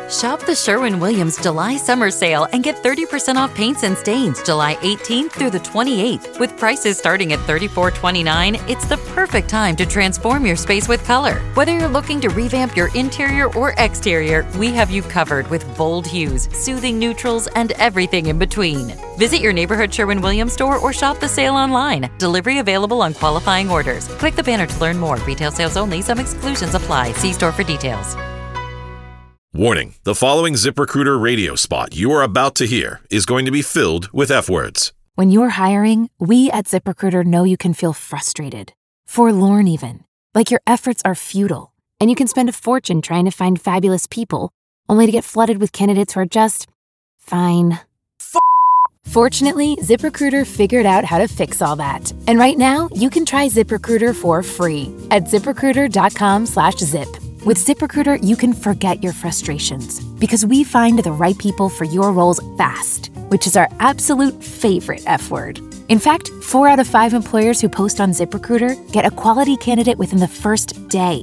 Shop the Sherwin-Williams July Summer Sale and get 30% off paints and stains July 18th through the 28th. With prices starting at $34.29, it's the perfect time to transform your space with color. Whether you're looking to revamp your interior or exterior, we have you covered with bold hues, soothing neutrals, and everything in between. Visit your neighborhood Sherwin-Williams store or shop the sale online. Delivery available on qualifying orders. Click the banner to learn more. Retail sales only. Some exclusions apply. See store for details. Warning, the following ZipRecruiter radio spot you are about to hear is going to be filled with F words. When you're hiring, we at ZipRecruiter know you can feel frustrated, forlorn even, like your efforts are futile, and you can spend a fortune trying to find fabulous people, only to get flooded with candidates who are just fine. Fortunately, ZipRecruiter figured out how to fix all that. And right now, you can try ZipRecruiter for free at ZipRecruiter.com/zip. With ZipRecruiter, you can forget your frustrations because we find the right people for your roles fast, which is our absolute favorite F word. In fact, 4 out of 5 employers who post on ZipRecruiter get a quality candidate within the first day.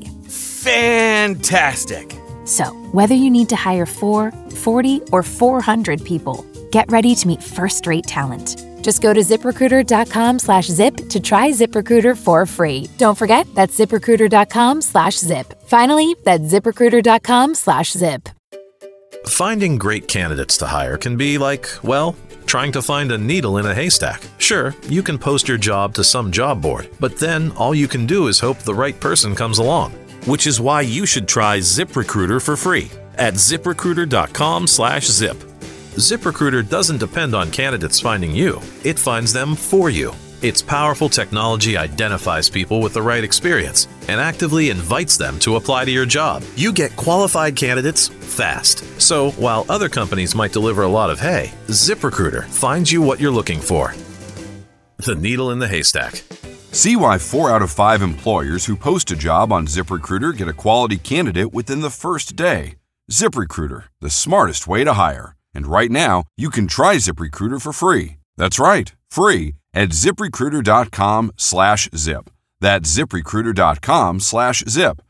Fantastic. So, whether you need to hire 4, 40, or 400 people, get ready to meet first-rate talent. Just go to ZipRecruiter.com/zip to try ZipRecruiter for free. Don't forget, that's ZipRecruiter.com/zip. Finally, that's ZipRecruiter.com/zip. Finding great candidates to hire can be like, well, trying to find a needle in a haystack. Sure, you can post your job to some job board, but then all you can do is hope the right person comes along. Which is why you should try ZipRecruiter for free at ZipRecruiter.com/zip. ZipRecruiter doesn't depend on candidates finding you. It finds them for you. Its powerful technology identifies people with the right experience and actively invites them to apply to your job. You get qualified candidates fast. So while other companies might deliver a lot of hay, ZipRecruiter finds you what you're looking for. The needle in the haystack. See why 4 out of 5 employers who post a job on ZipRecruiter get a quality candidate within the first day. ZipRecruiter, the smartest way to hire. And right now, you can try ZipRecruiter for free. That's right, free at ZipRecruiter.com/zip. That's ZipRecruiter.com/zip.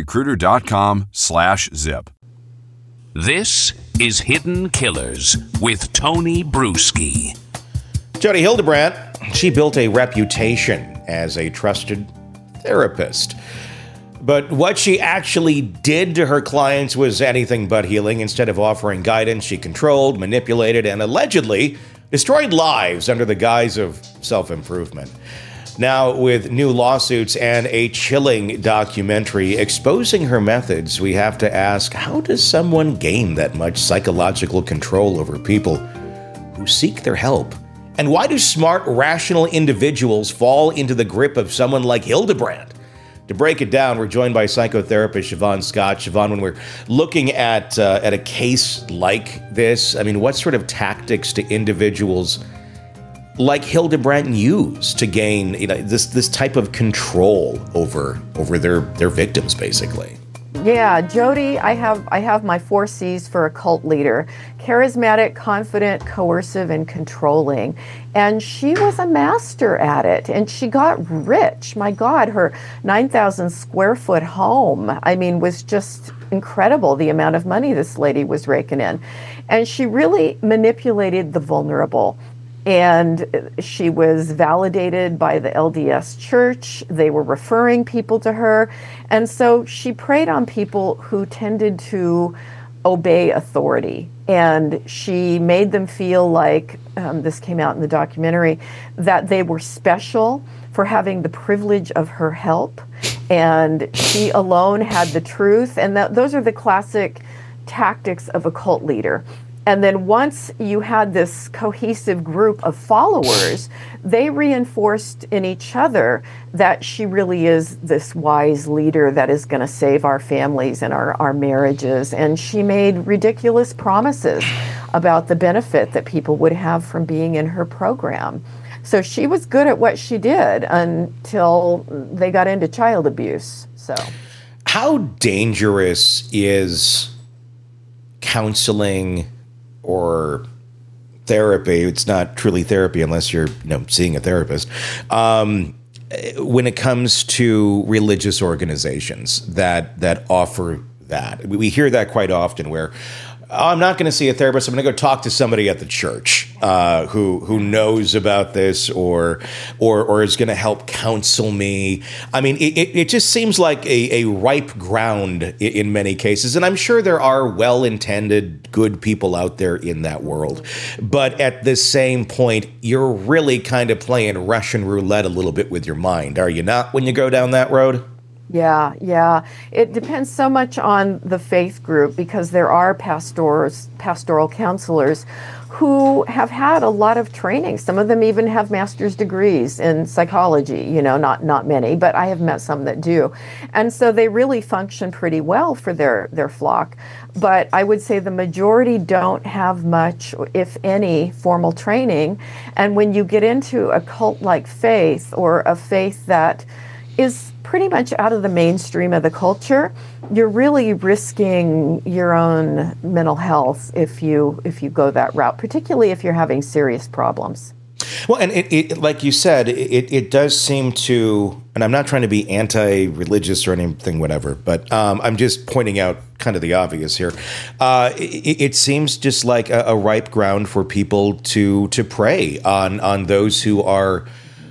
ZipRecruiter.com/zip. This is Hidden Killers with Tony Bruschi. Jody Hildebrandt, she built a reputation as a trusted therapist. But what she actually did to her clients was anything but healing. Instead of offering guidance, she controlled, manipulated, and allegedly destroyed lives under the guise of self-improvement. Now, with new lawsuits and a chilling documentary exposing her methods, we have to ask, how does someone gain that much psychological control over people who seek their help? And why do smart, rational individuals fall into the grip of someone like Hildebrandt? To break it down, we're joined by psychotherapist Siobhan Scott. Siobhan, when we're looking at a case like this, I mean, what sort of tactics do individuals like Hildebrandt use to gain, this type of control over their victims, basically? Yeah, Jody, I have my 4 C's for a cult leader: charismatic, confident, coercive, and controlling. And she was a master at it, and she got rich. My God, her 9,000 square foot home, was just incredible, the amount of money this lady was raking in. And she really manipulated the vulnerable. And she was validated by the LDS Church. They were referring people to her. And so she preyed on people who tended to obey authority. And she made them feel like, this came out in the documentary, that they were special for having the privilege of her help. And she alone had the truth. And those are the classic tactics of a cult leader. And then once you had this cohesive group of followers, they reinforced in each other that she really is this wise leader that is going to save our families and our marriages. And she made ridiculous promises about the benefit that people would have from being in her program. So she was good at what she did until they got into child abuse. So, how dangerous is counseling or therapy? It's not truly therapy unless you're, seeing a therapist. When it comes to religious organizations that offer that. We hear that quite often where, oh, I'm not going to see a therapist. I'm going to go talk to somebody at the church who knows about this or is going to help counsel me. I mean, it just seems like a ripe ground in many cases. And I'm sure there are well-intended, good people out there in that world. But at the same point, you're really kind of playing Russian roulette a little bit with your mind, are you not, when you go down that road? Yeah. It depends so much on the faith group because there are pastoral counselors who have had a lot of training. Some of them even have master's degrees in psychology, not many, but I have met some that do. And so they really function pretty well for their flock. But I would say the majority don't have much, if any, formal training. And when you get into a cult-like faith or a faith that is pretty much out of the mainstream of the culture, you're really risking your own mental health if you go that route, particularly if you're having serious problems. Well, and it like you said, it does seem to, and I'm not trying to be anti-religious or anything, whatever, but I'm just pointing out kind of the obvious here. It seems just like a ripe ground for people to prey on those who are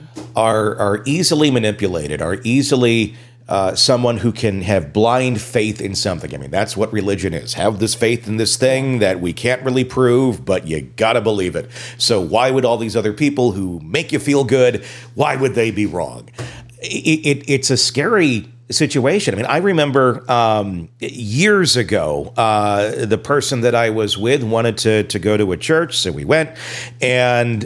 easily manipulated, are easily someone who can have blind faith in something. I mean, that's what religion is. Have this faith in this thing that we can't really prove, but you gotta believe it. So why would all these other people who make you feel good, why would they be wrong? It's a scary situation. I mean, I remember years ago, the person that I was with wanted to go to a church, so we went, and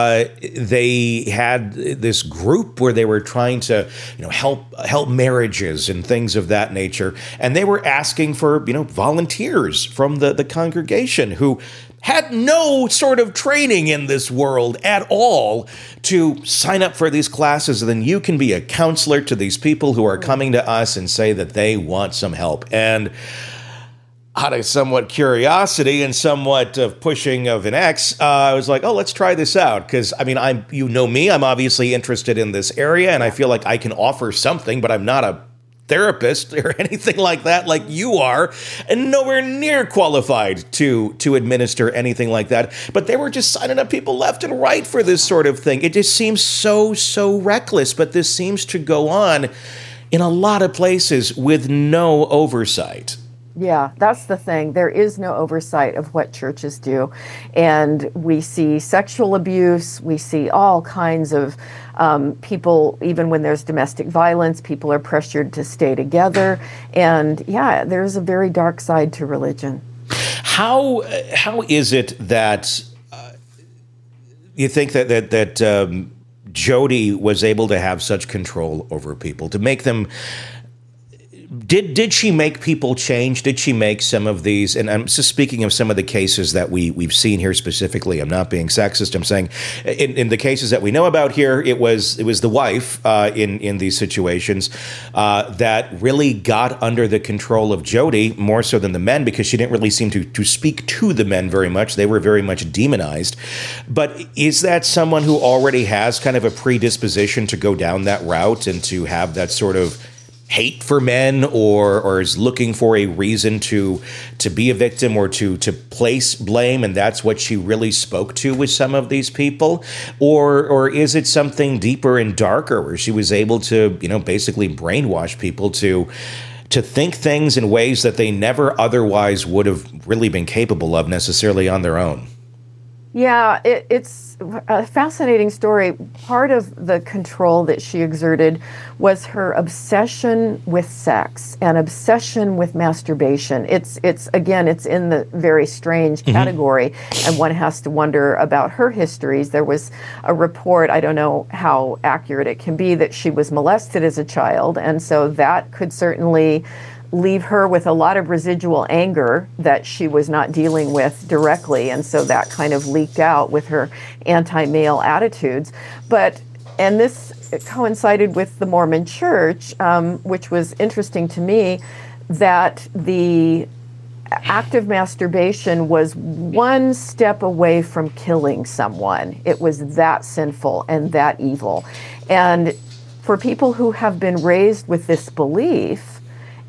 they had this group where they were trying to, help marriages and things of that nature, and they were asking for, volunteers from the congregation who had no sort of training in this world at all to sign up for these classes. And then you can be a counselor to these people who are coming to us and say that they want some help. And out of somewhat curiosity and somewhat of pushing of an ex, I was like, oh, let's try this out. Because, I mean, I'm obviously interested in this area, and I feel like I can offer something, but I'm not a therapist or anything like that, like you are, and nowhere near qualified to administer anything like that. But they were just signing up people left and right for this sort of thing. It just seems so reckless, but this seems to go on in a lot of places with no oversight. Yeah, that's the thing. There is no oversight of what churches do. And we see sexual abuse. We see all kinds of people, even when there's domestic violence, people are pressured to stay together. And yeah, there's a very dark side to religion. How is it that you think that Jodi was able to have such control over people, to make them? Did she make people change? Did she make some of these? And I'm just speaking of some of the cases that we've seen here specifically. I'm not being sexist. I'm saying in the cases that we know about here, it was the wife in these situations that really got under the control of Jodi more so than the men, because she didn't really seem to speak to the men very much. They were very much demonized. But is that someone who already has kind of a predisposition to go down that route and to have that sort of hate for men, or is looking for a reason to be a victim or to place blame, and that's what she really spoke to with some of these people? Or is it something deeper and darker where she was able to, basically brainwash people to think things in ways that they never otherwise would have really been capable of necessarily on their own? Yeah, it's a fascinating story. Part of the control that she exerted was her obsession with sex and obsession with masturbation. It's in the very strange category, and one has to wonder about her histories. There was a report, I don't know how accurate it can be, that she was molested as a child, and so that could certainly leave her with a lot of residual anger that she was not dealing with directly, and so that kind of leaked out with her anti-male attitudes. And this coincided with the Mormon Church, which was interesting to me, that the act of masturbation was one step away from killing someone. It was that sinful and that evil. And for people who have been raised with this belief,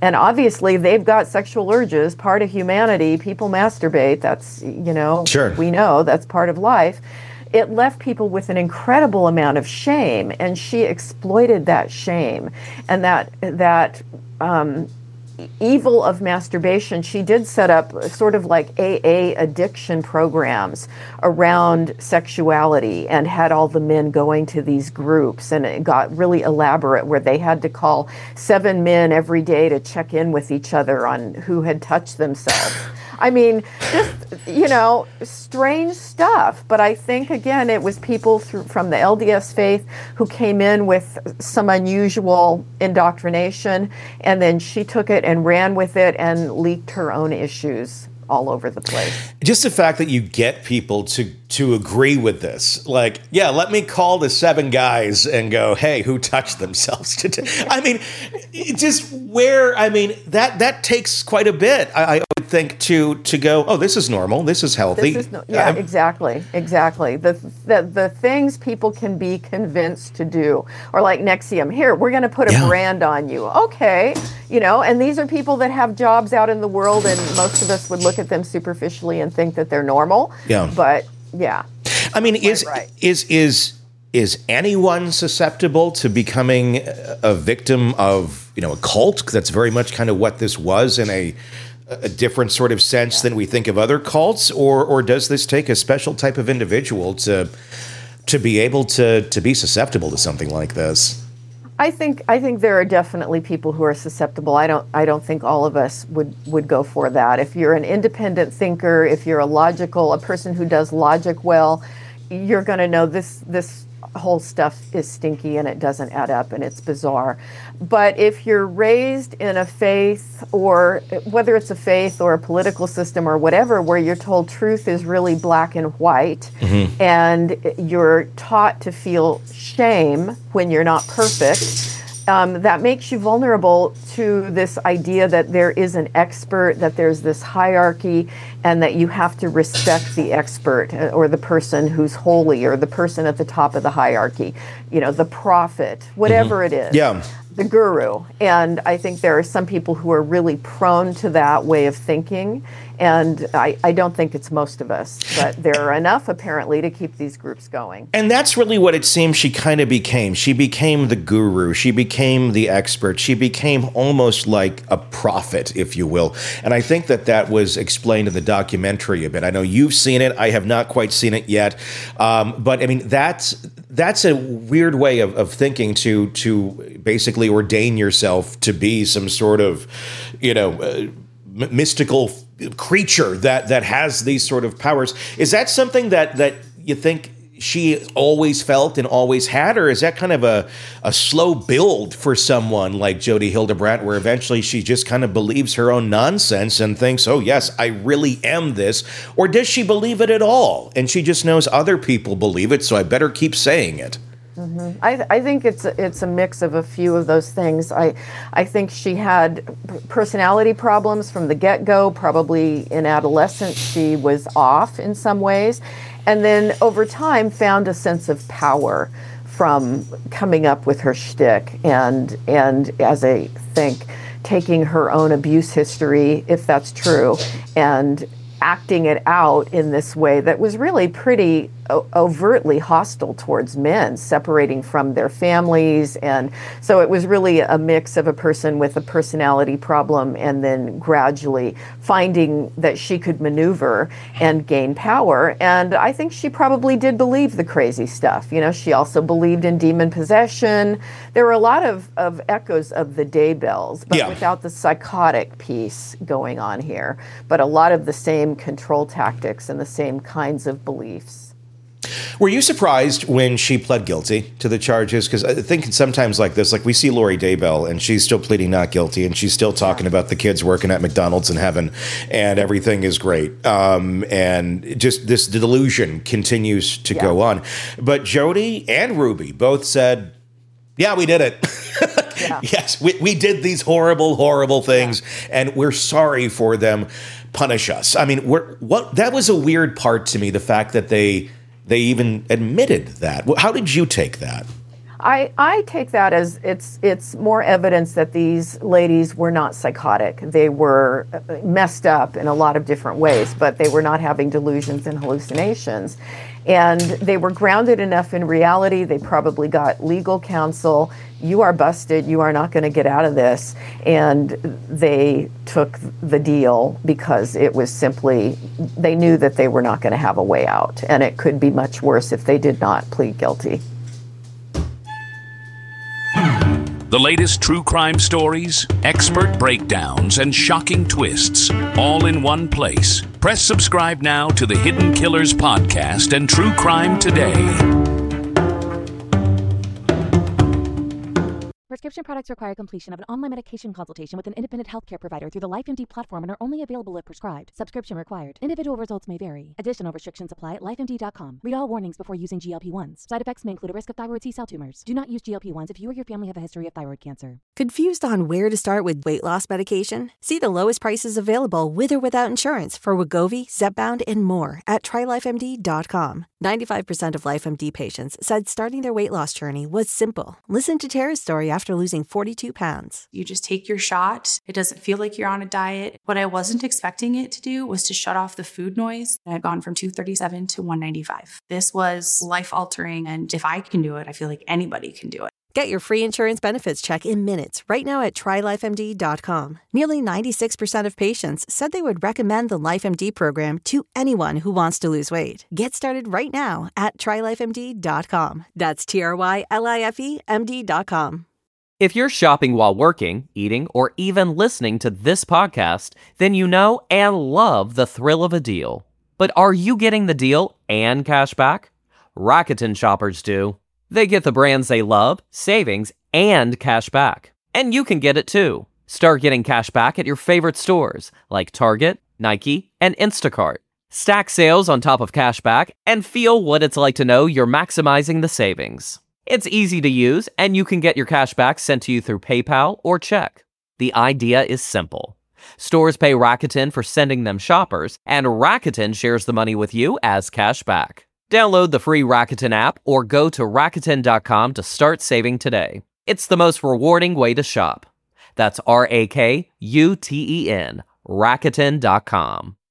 And obviously they've got sexual urges, part of humanity. People masturbate. That's, Sure. We know that's part of life. It left people with an incredible amount of shame, and she exploited that shame and that evil of masturbation. She did set up sort of like AA addiction programs around sexuality and had all the men going to these groups, and it got really elaborate where they had to call 7 men every day to check in with each other on who had touched themselves. I mean, just, strange stuff. But I think, again, it was people from the LDS faith who came in with some unusual indoctrination, and then she took it and ran with it and leaked her own issues all over the place. Just the fact that you get people to agree with this, like, yeah, let me call the 7 guys and go, hey, who touched themselves today? I mean, that takes quite a bit. I would think to go, oh, this is normal, this is healthy. Exactly. The things people can be convinced to do, or like NXIVM, here, we're going to put a brand on you. Okay, and these are people that have jobs out in the world, and most of us would look at them superficially and think that they're normal. Yeah. But yeah. I mean, is anyone susceptible to becoming a victim of, a cult? That's very much kind of what this was in a different sort of sense than we think of other cults, or does this take a special type of individual to be able to be susceptible to something like this? I think there are definitely people who are susceptible. I don't think all of us would go for that. If you're an independent thinker, if you're a person who does logic well, you're going to know this whole stuff is stinky and it doesn't add up and it's bizarre. But if you're raised in a faith, or whether it's a faith or a political system or whatever, where you're told truth is really black and white, and you're taught to feel shame when you're not perfect, that makes you vulnerable to this idea that there is an expert, that there's this hierarchy, and that you have to respect the expert or the person who's holy or the person at the top of the hierarchy, the prophet, whatever it is. Yeah. The guru. And I think there are some people who are really prone to that way of thinking. And I don't think it's most of us, but there are enough apparently to keep these groups going. And that's really what it seems she kind of became. She became the guru. She became the expert. She became almost like a prophet, if you will. And I think that was explained in the documentary a bit. I know you've seen it. I have not quite seen it yet. But I mean, that's a weird way of thinking, to basically ordain yourself to be some sort of, mystical creature that has these sort of powers. Is that something that you think she always felt and always had, or is that kind of a slow build for someone like Jodi Hildebrandt, where eventually she just kind of believes her own nonsense and thinks, oh yes, I really am this? Or does she believe it at all and she just knows other people believe it, so I better keep saying it? Mm-hmm. I think it's a mix of a few of those things. I think she had personality problems from the get-go. Probably in adolescence she was off in some ways, and then over time found a sense of power from coming up with her shtick, and as I think, taking her own abuse history, if that's true, and acting it out in this way that was really pretty overtly hostile towards men, separating from their families. And so it was really a mix of a person with a personality problem and then gradually finding that she could maneuver and gain power. And I think she probably did believe the crazy stuff. She also believed in demon possession. There were a lot of echoes of the Daybells, but without the psychotic piece going on here, but a lot of the same control tactics and the same kinds of beliefs. Were you surprised when she pled guilty to the charges? Because I think sometimes like this, like we see Lori Daybell and she's still pleading not guilty and she's still talking about the kids working at McDonald's in heaven and everything is great. And just this delusion continues to go on. But Jodi and Ruby both said, yeah, we did it. Yes, we did these horrible, horrible things and we're sorry for them. Punish us. I mean, that was a weird part to me, the fact that they even admitted that. How did you take that? I take that as it's more evidence that these ladies were not psychotic. They were messed up in a lot of different ways, but they were not having delusions and hallucinations. And they were grounded enough in reality. They probably got legal counsel. You are busted. You are not going to get out of this. And they took the deal because it was simply, they knew that they were not going to have a way out. And it could be much worse if they did not plead guilty. The latest true crime stories, expert breakdowns, and shocking twists, all in one place. Press subscribe now to the Hidden Killers podcast and True Crime Today. Prescription products require completion of an online medication consultation with an independent healthcare provider through the LifeMD platform and are only available if prescribed. Subscription required. Individual results may vary. Additional restrictions apply at lifemd.com. Read all warnings before using GLP-1s. Side effects may include a risk of thyroid C-cell tumors. Do not use GLP-1s if you or your family have a history of thyroid cancer. Confused on where to start with weight loss medication? See the lowest prices available with or without insurance for Wegovy, Zepbound, and more at TryLifeMD.com. 95% of LifeMD patients said starting their weight loss journey was simple. Listen to Tara's story after losing 42 pounds. You just take your shot. It doesn't feel like you're on a diet. What I wasn't expecting it to do was to shut off the food noise. I had gone from 237 to 195. This was life-altering, and if I can do it, I feel like anybody can do it. Get your free insurance benefits check in minutes right now at TryLifeMD.com. Nearly 96% of patients said they would recommend the LifeMD program to anyone who wants to lose weight. Get started right now at TryLifeMD.com. That's TryLifeMD.com. If you're shopping while working, eating, or even listening to this podcast, then you know and love the thrill of a deal. But are you getting the deal and cash back? Rakuten shoppers do. They get the brands they love, savings, and cash back. And you can get it too. Start getting cash back at your favorite stores like Target, Nike, and Instacart. Stack sales on top of cash back and feel what it's like to know you're maximizing the savings. It's easy to use, and you can get your cash back sent to you through PayPal or check. The idea is simple. Stores pay Rakuten for sending them shoppers, and Rakuten shares the money with you as cash back. Download the free Rakuten app or go to Rakuten.com to start saving today. It's the most rewarding way to shop. That's Rakuten, Rakuten.com.